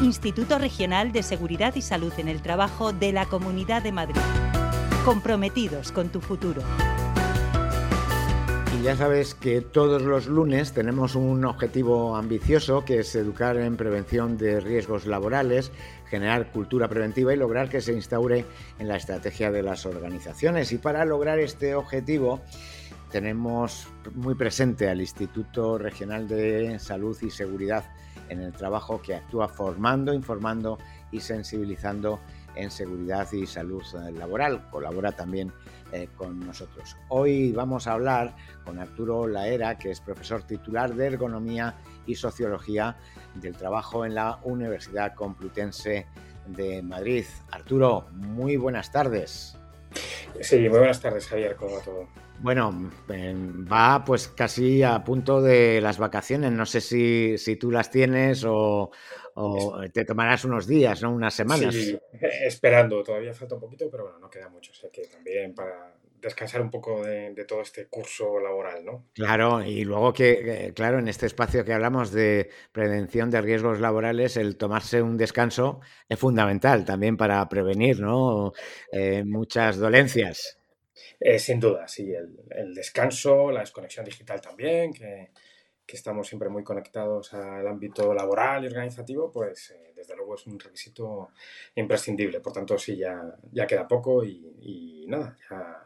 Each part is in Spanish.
Instituto Regional de Seguridad y Salud en el Trabajo de la Comunidad de Madrid. Comprometidos con tu futuro. Y ya sabes que todos los lunes tenemos un objetivo ambicioso, que es educar en prevención de riesgos laborales, generar cultura preventiva y lograr que se instaure en la estrategia de las organizaciones. Y para lograr este objetivo tenemos muy presente al Instituto Regional de Salud y Seguridad en el Trabajo, que actúa formando, informando y sensibilizando en seguridad y salud laboral. Colabora también con nosotros. Hoy vamos a hablar con Arturo Laera, que es profesor titular de Ergonomía y Sociología del Trabajo en la Universidad Complutense de Madrid. Arturo, muy buenas tardes. Sí, muy buenas tardes, Javier, ¿cómo va todo? Bueno, va pues casi a punto de las vacaciones. No sé si tú las tienes o te tomarás unos días, ¿no? Unas semanas. Sí, esperando. Todavía falta un poquito, pero bueno, no queda mucho. O sea que también para descansar un poco de todo este curso laboral, ¿no? Claro, y luego claro, en este espacio que hablamos de prevención de riesgos laborales, el tomarse un descanso es fundamental también para prevenir, ¿no? Muchas dolencias. Sin duda, sí, el descanso, la desconexión digital también, que estamos siempre muy conectados al ámbito laboral y organizativo, pues desde luego es un requisito imprescindible. Por tanto, sí, ya queda poco y nada, ya,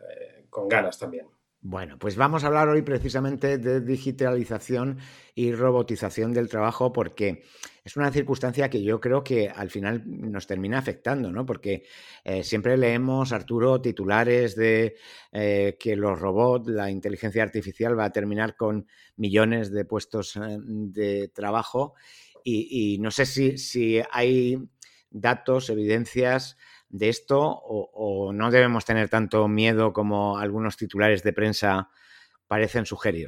con ganas también. Bueno, pues vamos a hablar hoy precisamente de digitalización y robotización del trabajo, porque es una circunstancia que yo creo que al final nos termina afectando, ¿no? Porque siempre leemos, Arturo, titulares de que los robots, la inteligencia artificial va a terminar con millones de puestos de trabajo y no sé si hay datos, evidencias de esto o no debemos tener tanto miedo como algunos titulares de prensa parecen sugerir.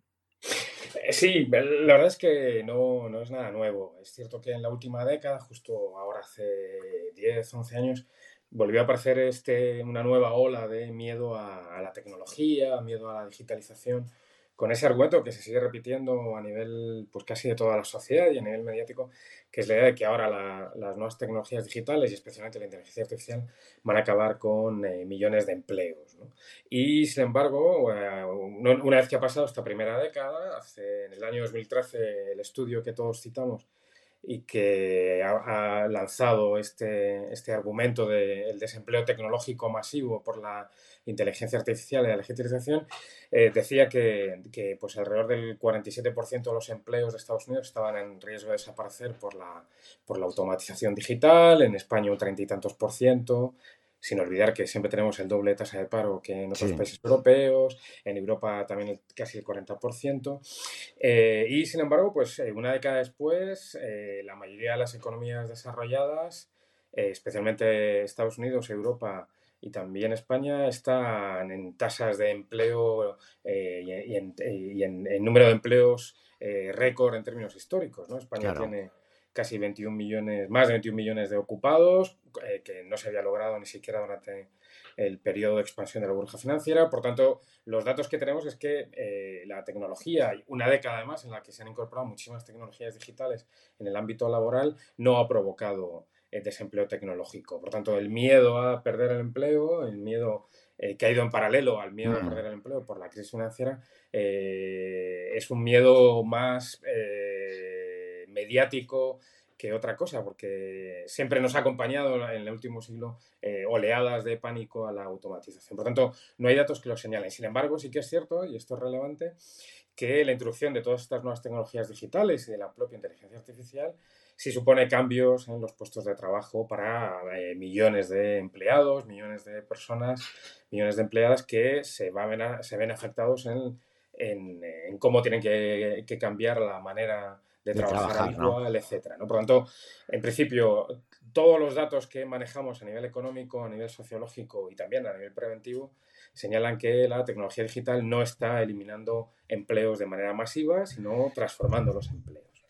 Sí, la verdad es que no es nada nuevo. Es cierto que en la última década, justo ahora hace 10, 11 años, volvió a aparecer una nueva ola de miedo a la tecnología, miedo a la digitalización, con ese argumento que se sigue repitiendo a nivel pues casi de toda la sociedad y a nivel mediático, que es la idea de que ahora las nuevas tecnologías digitales y especialmente la inteligencia artificial van a acabar con millones de empleos, ¿no? Y sin embargo, una vez que ha pasado esta primera década, en el año 2013 el estudio que todos citamos y que ha lanzado este argumento del desempleo tecnológico masivo por la inteligencia artificial y la digitalización, decía que pues alrededor del 47% de los empleos de Estados Unidos estaban en riesgo de desaparecer por la automatización digital, en España un 30 y tantos por ciento, sin olvidar que siempre tenemos el doble de tasa de paro que en otros países europeos, en Europa también casi el 40%. Y sin embargo, pues una década después, la mayoría de las economías desarrolladas, especialmente Estados Unidos, Europa y también España, están en tasas de empleo en número de empleos récord en términos históricos, ¿no? España tiene casi 21 millones, más de 21 millones de ocupados, que no se había logrado ni siquiera durante el periodo de expansión de la burbuja financiera. Por tanto, los datos que tenemos es que la tecnología, una década además en la que se han incorporado muchísimas tecnologías digitales en el ámbito laboral, no ha provocado desempleo tecnológico. Por tanto, el miedo a perder el empleo, el miedo que ha ido en paralelo al miedo a perder el empleo por la crisis financiera, es un miedo más mediático que otra cosa, porque siempre nos ha acompañado en el último siglo oleadas de pánico a la automatización. Por tanto, no hay datos que lo señalen. Sin embargo, sí que es cierto, y esto es relevante, que la introducción de todas estas nuevas tecnologías digitales y de la propia inteligencia artificial sí supone cambios en los puestos de trabajo para millones de empleados, millones de personas, millones de empleadas que se ven afectados en cómo tienen que cambiar la manera de trabajar habitual, ¿no? Etcétera, ¿no? Por lo tanto, en principio, todos los datos que manejamos a nivel económico, a nivel sociológico y también a nivel preventivo señalan que la tecnología digital no está eliminando empleos de manera masiva, sino transformando los empleos.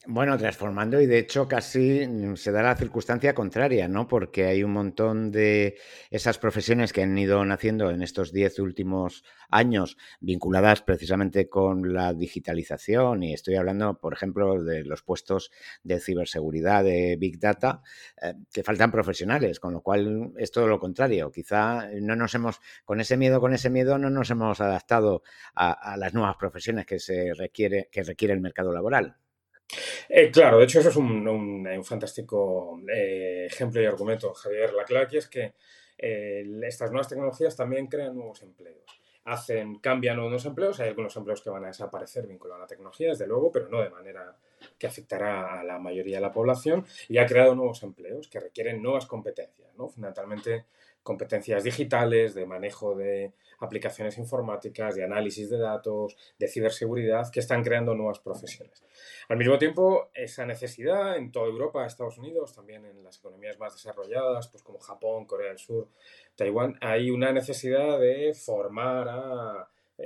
Bueno, transformando y de hecho casi se da la circunstancia contraria, ¿no? Porque hay un montón de esas profesiones que han ido naciendo en estos 10 últimos años vinculadas precisamente con la digitalización y estoy hablando, por ejemplo, de los puestos de ciberseguridad, de Big Data, que faltan profesionales, con lo cual es todo lo contrario. Quizá no nos hemos, con ese miedo no nos hemos adaptado a las nuevas profesiones que requiere el mercado laboral. Claro, de hecho eso es un fantástico ejemplo y argumento, Javier. La clave aquí es que estas nuevas tecnologías también crean nuevos empleos. Cambian unos empleos, hay algunos empleos que van a desaparecer vinculados a la tecnología, desde luego, pero no de manera que afectará a la mayoría de la población, y ha creado nuevos empleos que requieren nuevas competencias, ¿no? Fundamentalmente competencias digitales, de manejo de aplicaciones informáticas, de análisis de datos, de ciberseguridad, que están creando nuevas profesiones. Al mismo tiempo, esa necesidad en toda Europa, Estados Unidos, también en las economías más desarrolladas, pues como Japón, Corea del Sur, Taiwán, hay una necesidad de formar a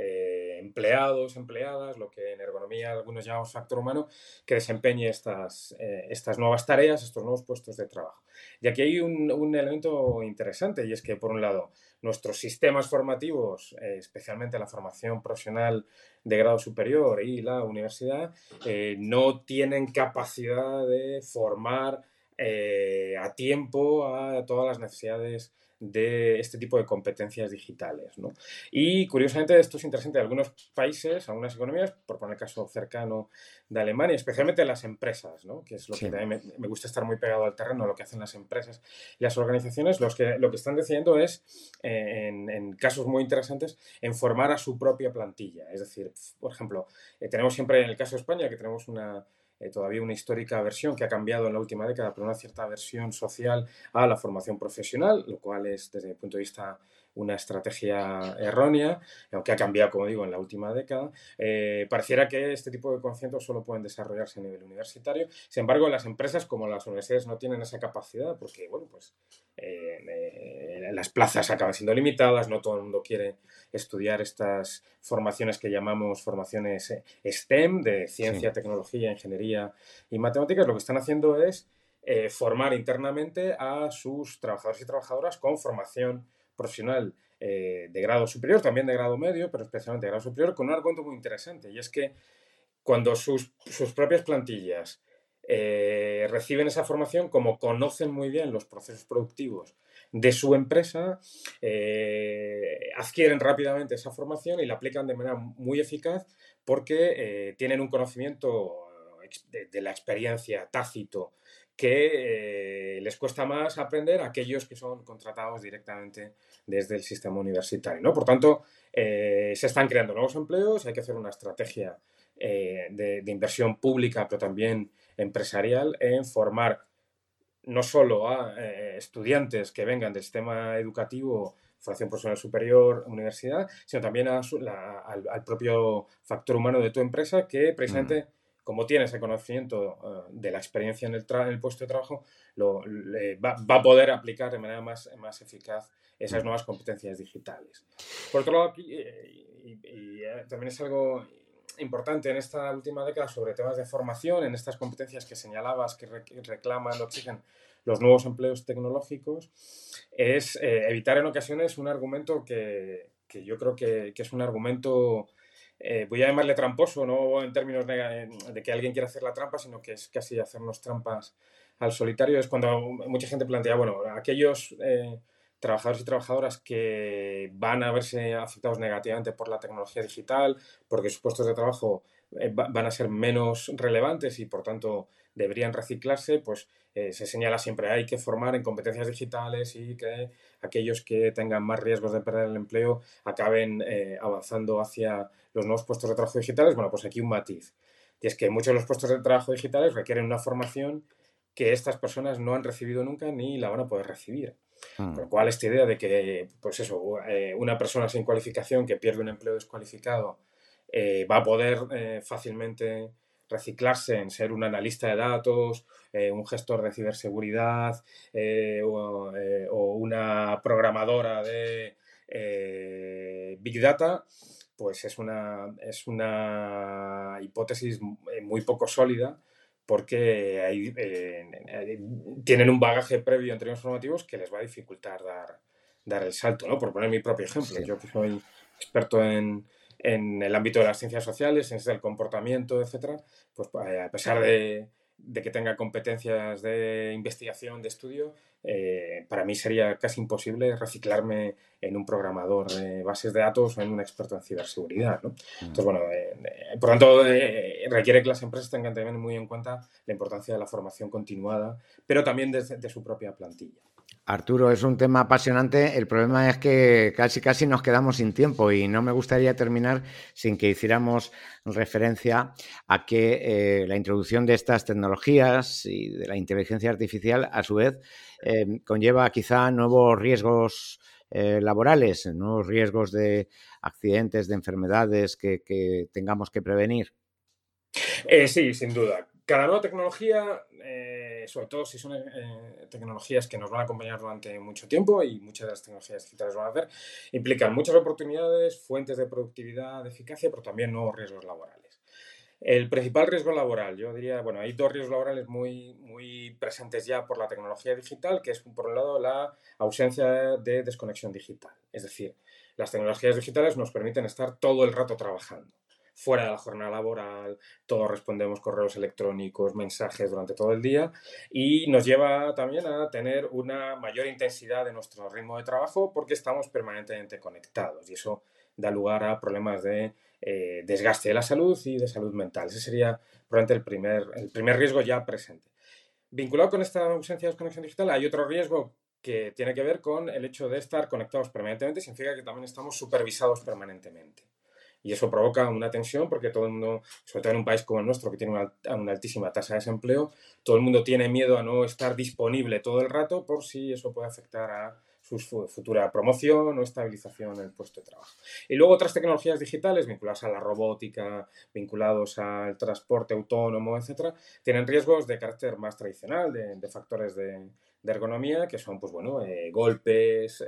empleados, empleadas, lo que en ergonomía algunos llamamos factor humano, que desempeñe estas nuevas tareas, estos nuevos puestos de trabajo. Y aquí hay un elemento interesante, y es que, por un lado, nuestros sistemas formativos, especialmente la formación profesional de grado superior y la universidad, no tienen capacidad de formar a tiempo a todas las necesidades de este tipo de competencias digitales, ¿no? Y curiosamente esto es interesante en algunos países, algunas economías, por poner el caso cercano de Alemania, especialmente las empresas, ¿no? Que es lo que Sí. también me gusta estar muy pegado al terreno, lo que hacen las empresas y las organizaciones, lo que están decidiendo es, en casos muy interesantes, en formar a su propia plantilla. Es decir, por ejemplo, tenemos siempre en el caso de España que tenemos todavía una histórica versión que ha cambiado en la última década, pero una cierta versión social a la formación profesional, lo cual es, desde mi punto de vista, una estrategia errónea, aunque ha cambiado, como digo, en la última década. Pareciera que este tipo de conocimientos solo pueden desarrollarse a nivel universitario. Sin embargo, las empresas como las universidades no tienen esa capacidad porque, bueno, pues las plazas acaban siendo limitadas, no todo el mundo quiere estudiar estas formaciones que llamamos formaciones STEM, de Sí. ciencia, tecnología, ingeniería y matemáticas. Lo que están haciendo es formar internamente a sus trabajadores y trabajadoras con formación profesional de grado superior, también de grado medio, pero especialmente de grado superior, con un argumento muy interesante, y es que cuando sus propias plantillas reciben esa formación, como conocen muy bien los procesos productivos de su empresa, adquieren rápidamente esa formación y la aplican de manera muy eficaz porque tienen un conocimiento de la experiencia tácito que les cuesta más aprender a aquellos que son contratados directamente desde el sistema universitario, ¿no? Por tanto, se están creando nuevos empleos, hay que hacer una estrategia de inversión pública, pero también empresarial, en formar no solo a estudiantes que vengan del sistema educativo, formación profesional superior, universidad, sino también al propio factor humano de tu empresa que Mm. precisamente, como tiene ese conocimiento de la experiencia en el puesto de trabajo, va a poder aplicar de manera más eficaz esas Mm. nuevas competencias digitales. Por otro lado, aquí, también es algo importante en esta última década sobre temas de formación, en estas competencias que señalabas que reclaman o exigen los nuevos empleos tecnológicos, es evitar en ocasiones un argumento que yo creo que es un argumento, voy a llamarle tramposo, no en términos de que alguien quiera hacer la trampa, sino que es casi hacernos trampas al solitario. Es cuando mucha gente plantea, bueno, aquellos trabajadores y trabajadoras que van a verse afectados negativamente por la tecnología digital, porque sus puestos de trabajo van a ser menos relevantes y por tanto deberían reciclarse, pues se señala siempre hay que formar en competencias digitales y que aquellos que tengan más riesgos de perder el empleo acaben avanzando hacia los nuevos puestos de trabajo digitales. Bueno, pues aquí un matiz. Y es que muchos de los puestos de trabajo digitales requieren una formación que estas personas no han recibido nunca ni la van a poder recibir. Con Mm. lo cual, esta idea de que, pues eso, una persona sin cualificación que pierde un empleo descualificado va a poder fácilmente reciclarse en ser un analista de datos, un gestor de ciberseguridad o una programadora de Big Data, pues es una hipótesis muy poco sólida porque tienen un bagaje previo en términos formativos que les va a dificultar dar el salto, ¿no? Por poner mi propio ejemplo, Sí. yo que soy experto en el ámbito de las ciencias sociales, ciencias del comportamiento, etcétera, pues a pesar de que tenga competencias de investigación, de estudio, para mí sería casi imposible reciclarme en un programador de bases de datos o en un experto en ciberseguridad, ¿no? Entonces, bueno, por tanto, requiere que las empresas tengan también muy en cuenta la importancia de la formación continuada, pero también de su propia plantilla. Arturo, es un tema apasionante. El problema es que casi nos quedamos sin tiempo y no me gustaría terminar sin que hiciéramos referencia a que la introducción de estas tecnologías y de la inteligencia artificial, a su vez, conlleva quizá nuevos riesgos laborales, nuevos riesgos de accidentes, de enfermedades que tengamos que prevenir. Sí, sin duda. Cada nueva tecnología, sobre todo si son tecnologías que nos van a acompañar durante mucho tiempo, y muchas de las tecnologías digitales van a hacer, implican muchas oportunidades, fuentes de productividad, de eficacia, pero también nuevos riesgos laborales. El principal riesgo laboral, yo diría, bueno, hay dos riesgos laborales muy presentes ya por la tecnología digital, que es, por un lado, la ausencia de desconexión digital. Es decir, las tecnologías digitales nos permiten estar todo el rato trabajando, fuera de la jornada laboral, todos respondemos correos electrónicos, mensajes durante todo el día, y nos lleva también a tener una mayor intensidad de nuestro ritmo de trabajo porque estamos permanentemente conectados, y eso da lugar a problemas de desgaste de la salud y de salud mental. Ese sería probablemente el primer riesgo ya presente. Vinculado con esta ausencia de desconexión digital, hay otro riesgo que tiene que ver con el hecho de estar conectados permanentemente. Significa que también estamos supervisados permanentemente. Y eso provoca una tensión porque todo el mundo, sobre todo en un país como el nuestro, que tiene una altísima tasa de desempleo, todo el mundo tiene miedo a no estar disponible todo el rato por si eso puede afectar a su futura promoción o estabilización en el puesto de trabajo. Y luego otras tecnologías digitales vinculadas a la robótica, vinculados al transporte autónomo, etcétera, tienen riesgos de carácter más tradicional, de factores de ergonomía, que son, pues bueno, golpes,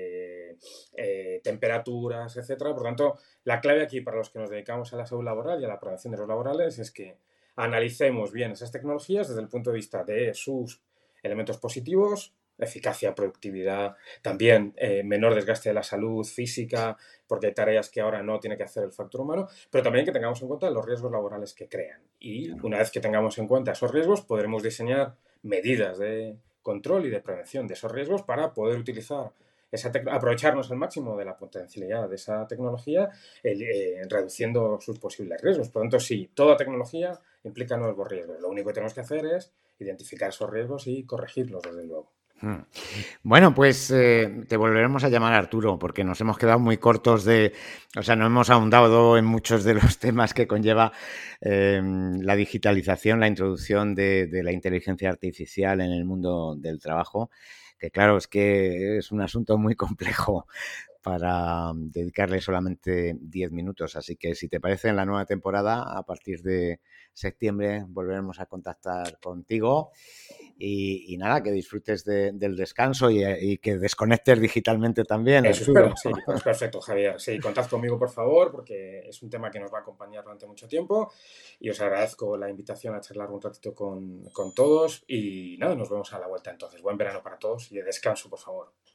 temperaturas, etcétera. Por tanto, la clave aquí para los que nos dedicamos a la salud laboral y a la prevención de los laborales es que analicemos bien esas tecnologías desde el punto de vista de sus elementos positivos, eficacia, productividad, también menor desgaste de la salud física, porque hay tareas que ahora no tiene que hacer el factor humano, pero también que tengamos en cuenta los riesgos laborales que crean. Y una vez que tengamos en cuenta esos riesgos, podremos diseñar medidas de control y de prevención de esos riesgos para poder utilizar aprovecharnos al máximo de la potencialidad de esa tecnología, reduciendo sus posibles riesgos. Por lo tanto, sí, toda tecnología implica nuevos riesgos. Lo único que tenemos que hacer es identificar esos riesgos y corregirlos, desde luego. Bueno, pues te volveremos a llamar, Arturo, porque nos hemos quedado muy cortos no hemos ahondado en muchos de los temas que conlleva la digitalización, la introducción de la inteligencia artificial en el mundo del trabajo, que claro, es que es un asunto muy complejo para dedicarle solamente 10 minutos. Así que si te parece, en la nueva temporada, a partir de septiembre, volveremos a contactar contigo. Y nada, que disfrutes del descanso y que desconectes digitalmente también, Eso Arturo. espero, sí, pues perfecto, Javier. Sí, contad conmigo, por favor, porque es un tema que nos va a acompañar durante mucho tiempo, y os agradezco la invitación a charlar un ratito con todos, y nada, nos vemos a la vuelta entonces. Buen verano para todos y de descanso, por favor.